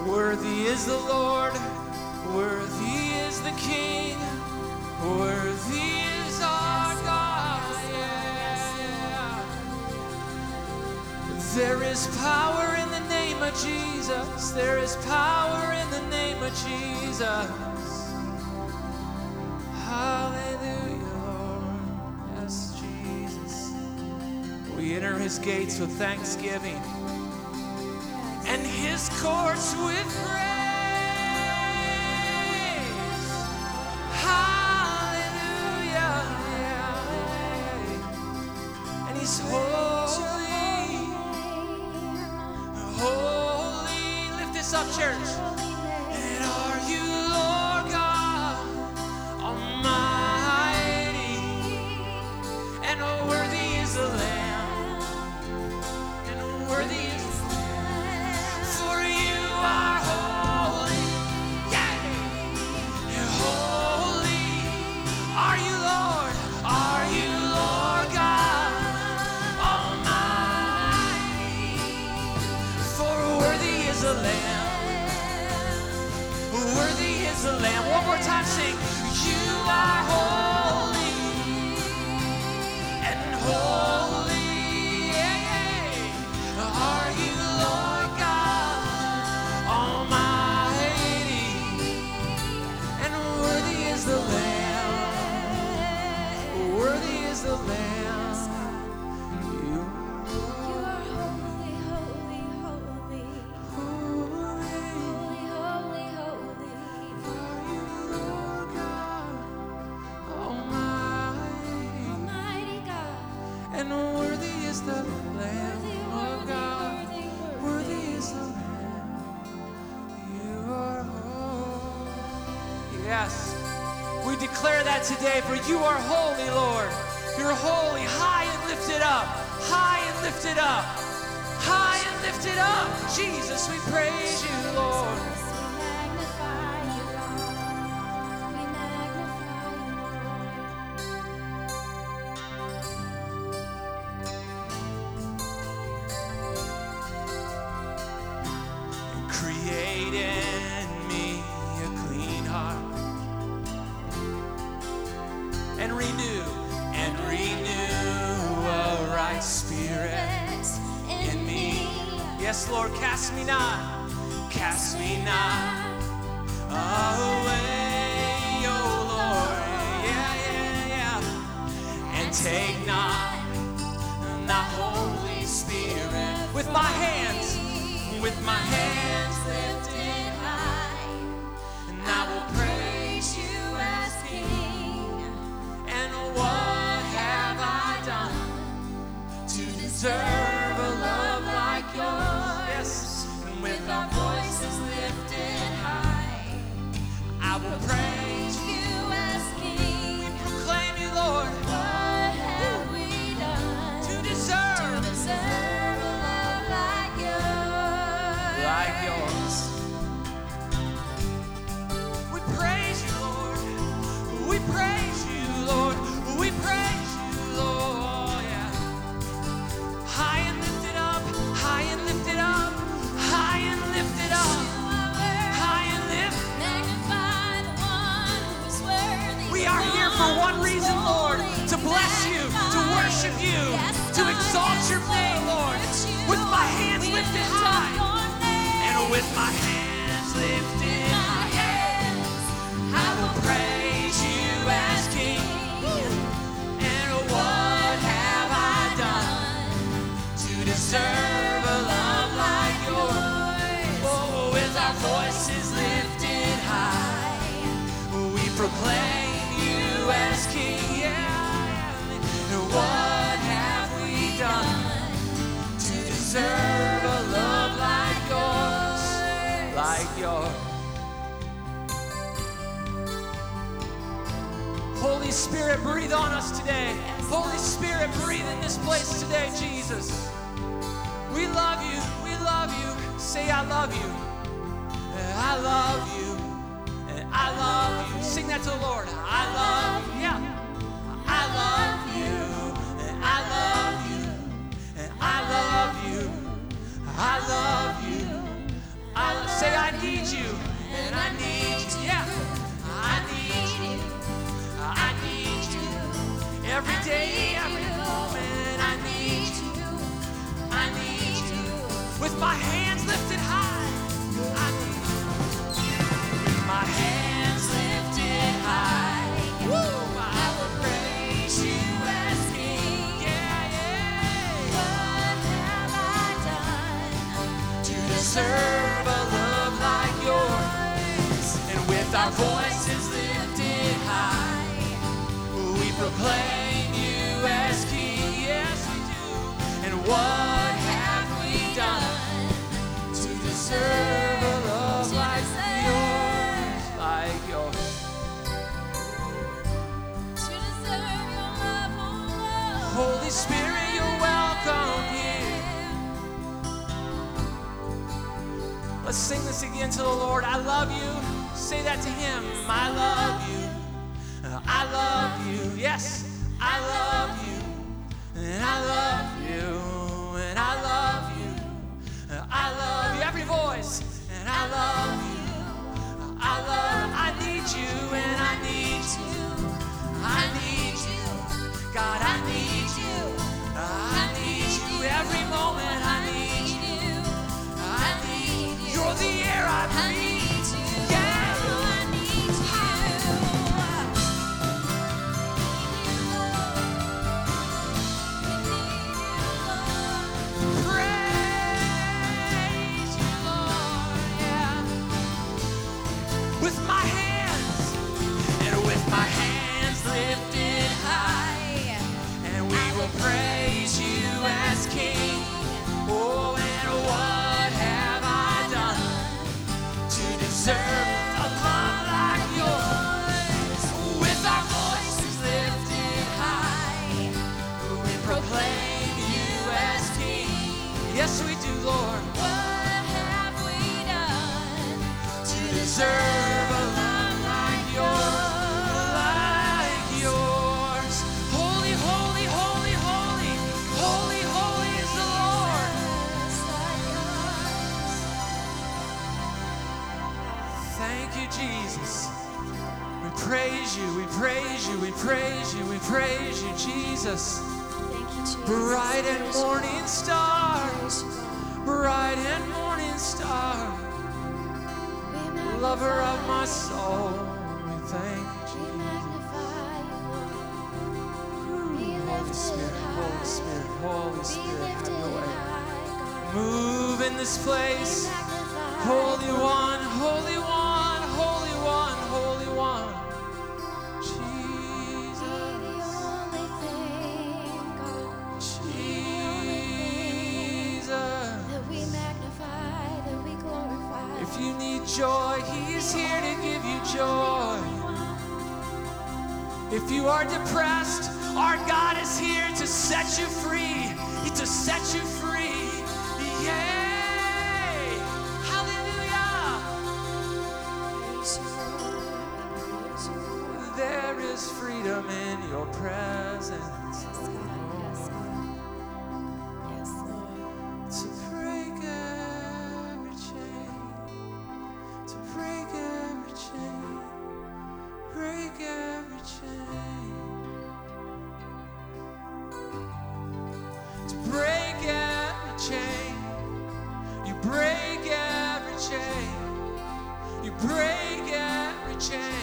Worthy is the Lord, worthy is the King, worthy is our God. Yeah. There is power in the name of Jesus. There is power in the name of Jesus. Hallelujah, Lord. Yes, Jesus. We enter his gates with thanksgiving and his courts with praise. Hallelujah. And he's holy, holy. Lift this up, church. And are you Lord God Almighty? And worthy is the Lamb, and worthy is are holy, yeah. Holy are you, Lord. Are you Lord God Almighty? For worthy is the Lamb, worthy is the Lamb. One more time, sing. You are holy and holy, yeah. Are you Lord God Almighty, and worthy is the Lamb, worthy is the Lamb. You are holy, holy, holy, holy, holy, holy. Are you Lord God Almighty, Almighty God, and worthy is the Lamb of God, worthy is the Lamb. Yes, we declare that today, for you are holy, Lord. You're holy, high and lifted up, high and lifted up, high and lifted up. Jesus, we praise you, Lord. Create in me a clean heart, and renew a right spirit in me. Yes, Lord, cast me not away, oh Lord, yeah. And take not thy Holy Spirit. With my hands lifted high, and I will praise you as King. And what have I done to deserve a love like yours? Yes, and with our voices lifted high, I will praise you as King. We proclaim you, Lord. What have we done to deserve a love like yours? Like yours. We praise you, Lord. We praise you, Lord. We praise you, Lord. Yeah. High and lifted up, high and lifted up, high and lifted up, high and lifted. Magnify the one who is worthy. We are here for one reason, Lord, to bless you, to worship you, to exalt your name, Lord. With my hands lifted high, and with my hands lifted high, I will praise you as King. And what have I done to deserve a love like yours? Oh, with our voices lifted high, we proclaim you as King. Yeah. And what have we done to deserve a love like yours? Like yours. Holy Spirit, breathe on us today. Holy Spirit, breathe in this place today, Jesus. We love you. We love you. Say, I love you. I love you. I love you. Sing that to the Lord. I love you. Yeah. I love you. I love you. I love you. I love you. Say, I need day, every moment, I need you. I need you. With my hands lifted high, I need you. With my hands lifted high, woo, I will praise you as King. Yeah, yeah. What have I done To deserve a love like yours? And with our voices lifted high, we proclaim you as King. Yes, we do. And what have we done to deserve a love like yours? Like yours. to deserve your love, oh Lord? Holy Spirit, you're welcome here. Let's sing this again to the Lord. I love you. Say that to him. I love you. I love you. Yes, I love you. And I love you. And I love you. I love you. Every voice. And I love you. I need you. And I need you. I need you. God, I need you. I need you. Every moment I need you. I need you. You're the air I breathe. Praise you as King. Oh, and what have I done to deserve a love like yours? With our voices lifted high, we proclaim you as King. Yes, we do, Lord. What have we done To deserve a love like yours. Jesus, we praise you, we praise you, we praise you, we praise you, Jesus. Thank you, Jesus. Bright and morning star, bright and morning star, lover of my soul, we thank you, Jesus. Holy Spirit, Holy Spirit, have your way. Move in this place, Holy One, Holy One. Holy One, Holy One, Jesus, Jesus. That we magnify, that we glorify. If you need joy, He's here to give you joy. If you are depressed, our God is here to set you free, to set you free. Yeah. There is freedom in your presence. Yes, God. Yes, Lord. To break every chain. To break every chain. Break every chain. To break every chain. You break every chain. You break every chain.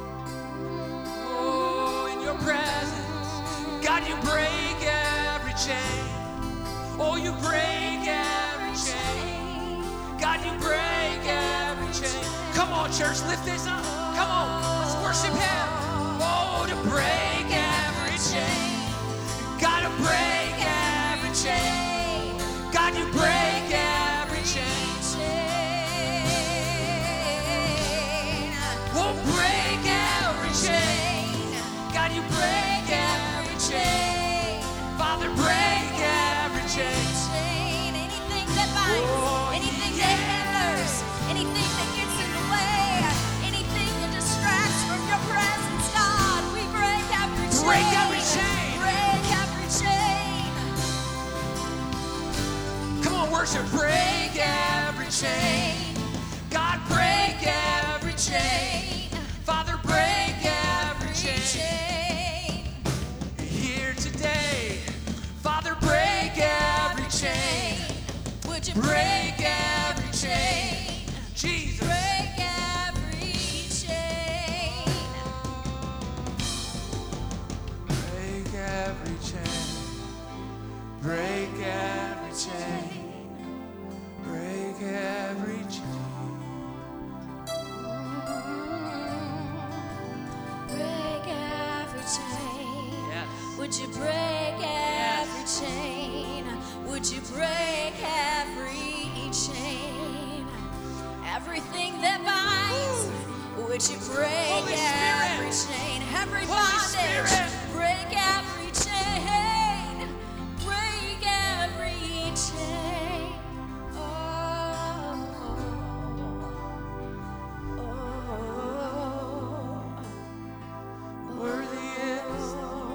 Your presence, God, you break every chain. Oh, you break every chain. God, you break every chain. Come on, church, lift this up. Come on, let's worship Him. Oh, to break every chain. God, to break every chain. God, you break every chain. Oh, break every chain. God, you break every chain. Father, break every chain. Anything that binds, anything that hinders, anything that gets in the way, anything that distracts from your presence, God, we break every chain. Break every chain. Break every chain. Come on, worship. Break every chain. God, break every chain. Father, break every chain. Here Jesus. Break every chain. Break every chain. Break every chain. Break every chain. Break every chain. Yes. Would you break every chain? Would you break every chain? Everything that binds, would you break Holy Spirit. every chain? Every Holy bondage, Spirit. break every chain. Break every chain. Oh, Worthy is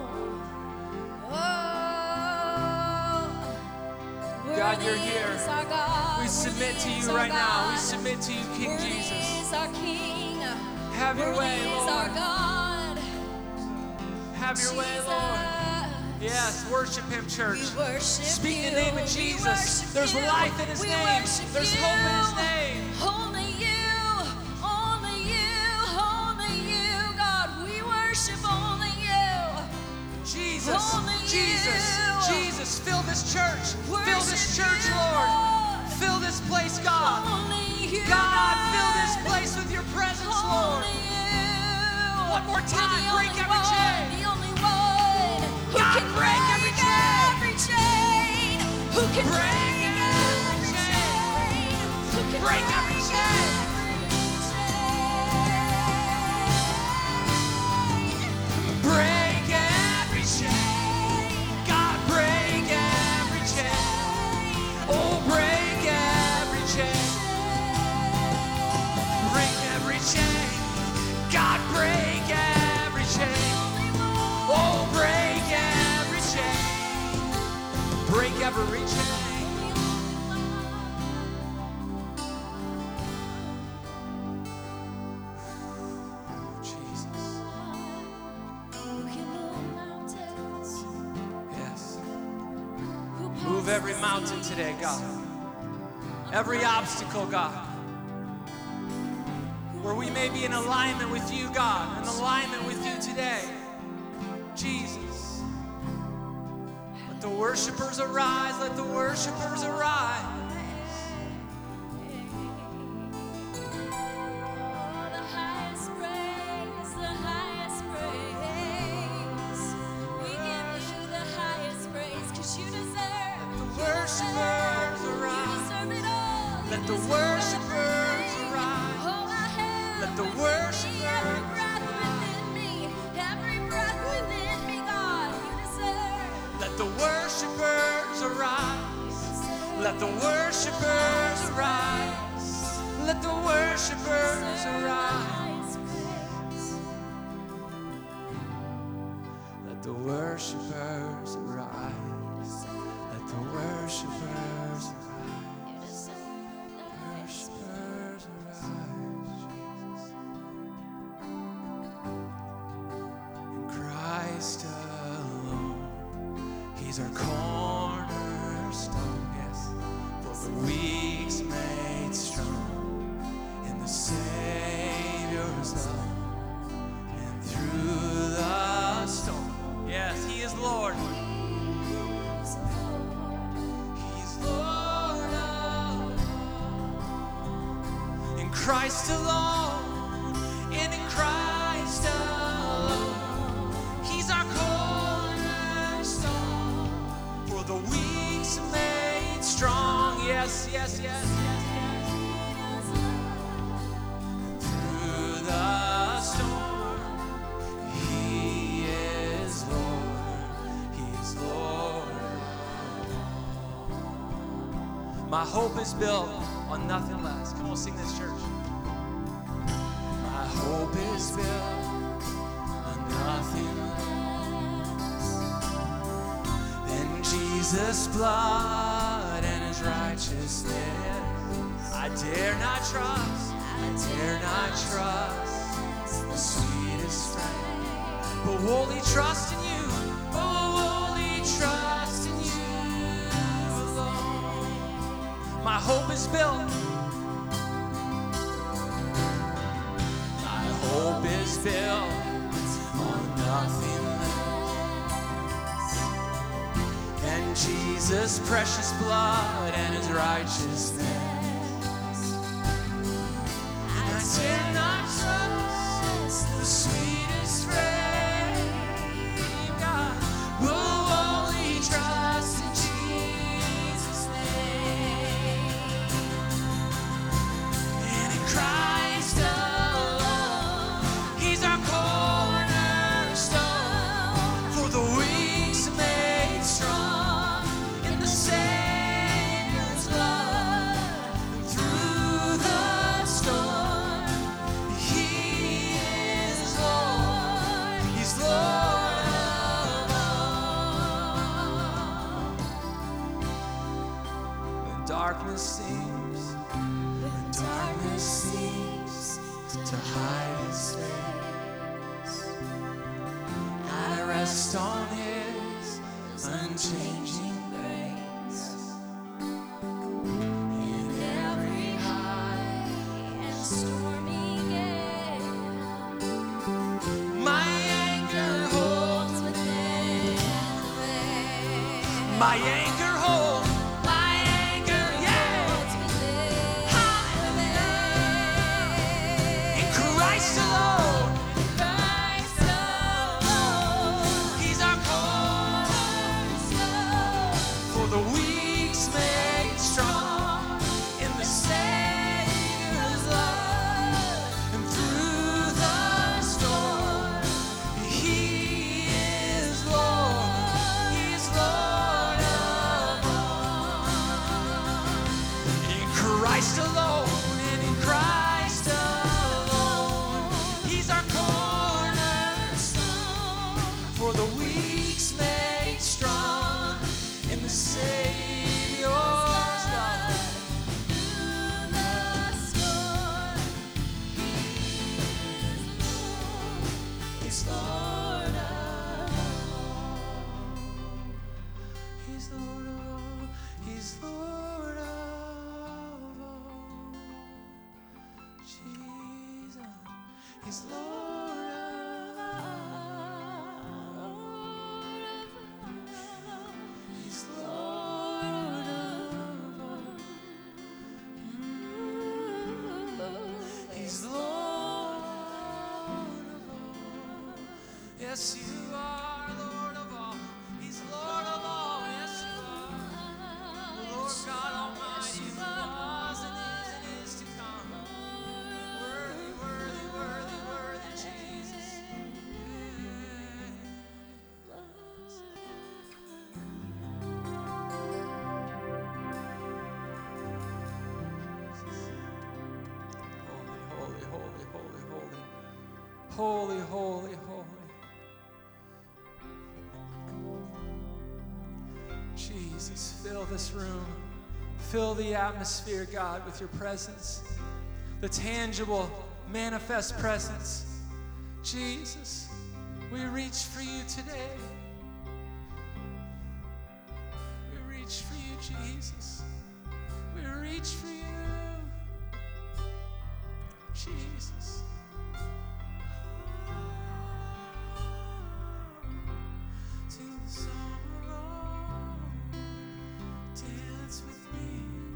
God, you're here. We submit to you right now. We submit to you, King Jesus. Is our King. Have your way, Worthy is our Lord. God. Have your way, Lord. Yes, worship him, church. We worship Speak you. the name of We Jesus. worship There's you. life in his We name. worship There's you. hope in his name. Only you, only you, God. We worship only you. Jesus, Only Jesus, you. Jesus, fill this church. Fill Worship this church, you, Lord. Lord. Fill this place, God. Only you, God, fill this God. place with your presence, Lord. Only you. One more You're time, the break only every one, chain. The only one who God, can break every chain. every chain. Who can Break break every every chain? Who can Break every chain. Break every chain. God, break every chain. Oh, break every chain. Break every chain. God, break every chain. Oh, break every chain. Break every chain. Jesus. Yes. Move every mountain today, God. Every obstacle, God. Where we may be in alignment with you, God. In alignment with you today. Jesus. Let the worshipers arise. Let the worshipers arise. The highest praise, the highest praise. We give you the highest praise because you deserve. The worshipers arise. You deserve it all. Let You the deserve worshipers everything. arise. All I have Let the within worshipers- me, every breath within me, every breath within me, God, you deserve. Let the worshipers arise. Let the worshipers arise. Let the worshipers arise. Let the worshipers arise. Let the worshipers arise. Worshipers arise. In Christ alone, He's our cornerstone. Yes, for the weak's made strong in the Savior's love. And through the storm, yes, He is Lord. He's Lord of all. In Christ alone, and in Christ alone, He's our cornerstone. For the weak's made strong. Yes, yes, yes, yes, yes. Through the storm, He is Lord. He is Lord. My hope is built on nothing less. Come on, sing this, church. My hope is built on nothing less than Jesus' blood and His righteousness. I dare not trust, I dare not trust the sweetest friend, but wholly trust in you, oh, wholly trust in you alone. My hope is built is built on nothing less than Jesus' precious blood and his righteousness. And I dare not trust the sweetest frame, God, will only trust in Jesus' name. And in Christ alone, he's our cornerstone, for the weak's made strong in the Savior's love. And through the storm, he is Lord, he's Lord of all. When darkness seems to hide his face, I rest on his unchanging grace. In every high and stormy gale, my anchor holds within the veil. My anchor holds, my anchor, yeah. In Christ alone, he's our cornerstone, for the weak's made strong in the Savior's love. And through the storm, he is Lord, he's Lord of all. In Christ alone, and in Christ alone, he's our cornerstone, for the weak's made strong in the Savior's love. Through the storm, he's Lord of all. He's Lord of all. He's Lord of all. Jesus, he's Lord of all. He's Lord of all. He's Lord of all. Yes, you are Lord of all. He's Lord of all. Yes, you are. The Lord God Almighty, who was and is to come. Worthy, worthy, worthy, worthy, Jesus. Holy, holy, holy, holy, holy, holy, holy. Jesus, fill this room. Fill the atmosphere, God, with your presence. The tangible, manifest presence. Jesus, we reach for you today. We reach for you, Jesus. We reach for you. Jesus. To the song of all, dance with me.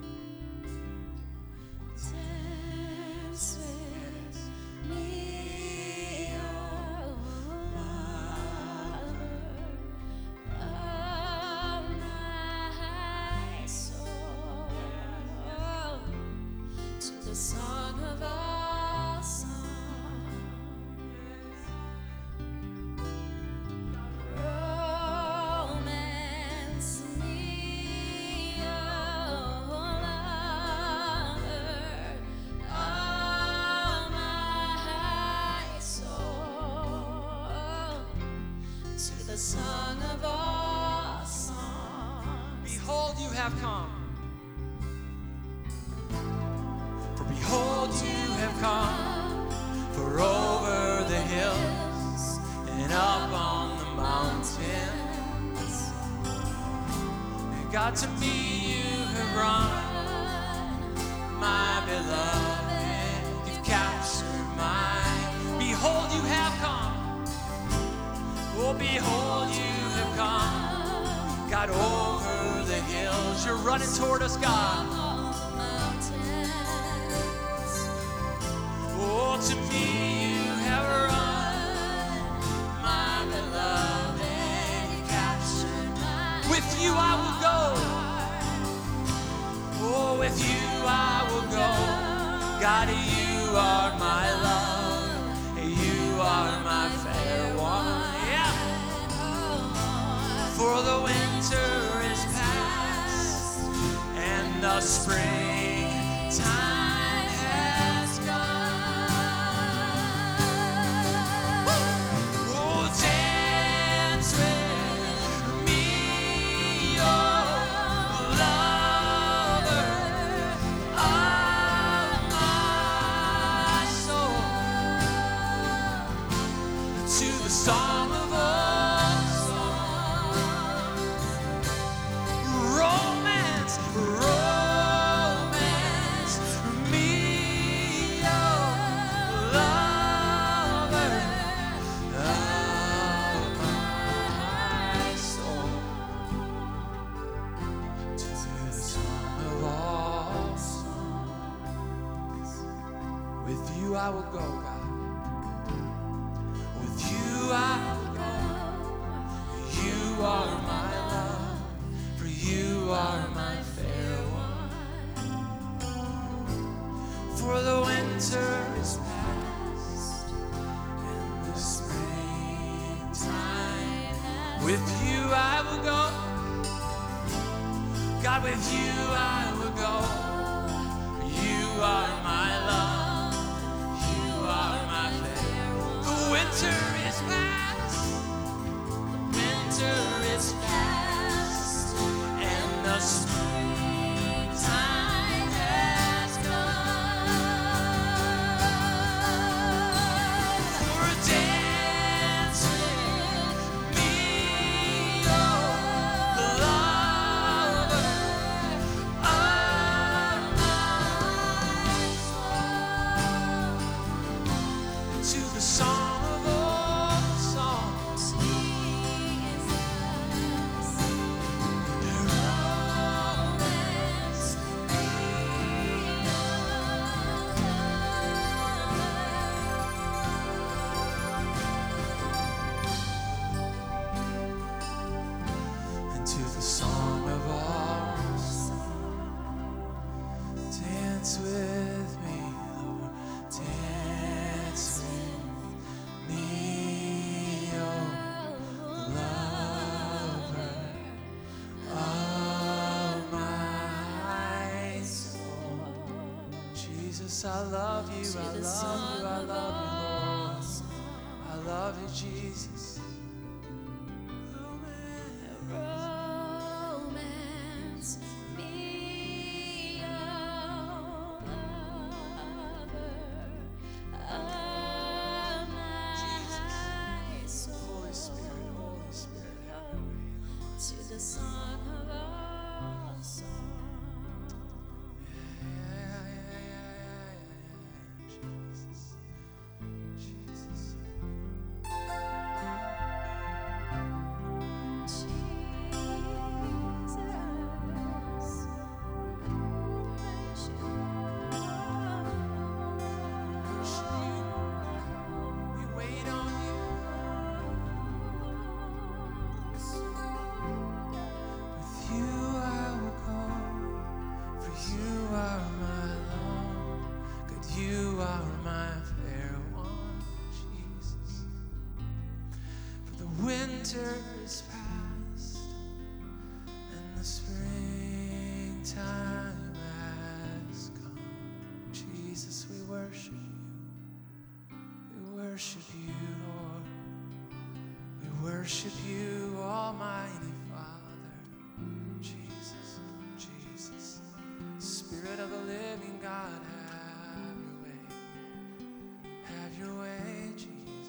Dance with me, oh lover of my soul. To the song of all songs. Romance me, oh lover of my soul. To the song of all songs. Behold, you have come. For behold, you have come. For over the hills and up on the mountains, and God, to me you have run. My beloved, you've captured my. Behold, you have Oh, behold, you have come, God, over the hills. You're running toward us, God. Oh, to me you have run, my beloved, you captured my with you I will go. Oh, with you I will go. God, you are my love. You are my fair one. Yeah. For the winter is past and the springtime has come. Oh, dance with me, oh lover of my soul, to the song of old songs. Romance, romance me, oh lover of my soul, to the song of all songs. With you I will go, God. With you I will go. You are my love, for you are my fair one. For the winter is past and the springtime. With you I will go. God, with you I will go. You are my love. You are my fair one. The winter is past. The winter is past. And the springtime has come. For a dance with me, oh lover of my soul, to the song of old songs. Romance me, and to the song of all songs. Dance with me, Lord, dance with me, oh lover of my soul. Jesus, I love you, I love you, I love you, Lord. I love you, Jesus. Romance me, oh lover of my soul. Holy Spirit, Holy Spirit, have your way. To the song of all songs. Jesus. Jesus. We wait on you. With you I will go, for you are my love. God, you are my fair one, Jesus. For the winter is past and the springtime has come. Jesus, we worship you. We worship you, Lord. We worship you, Almighty Father. Jesus, Jesus, Spirit of the living God, have your way. Have your way, Jesus.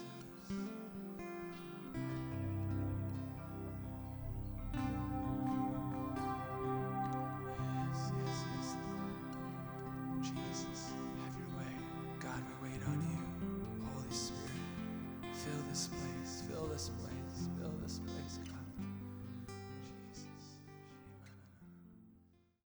Yes, yes, yes. Jesus, have your way. God, we wait on you. Holy Spirit, fill this place, fill this place, this place, God.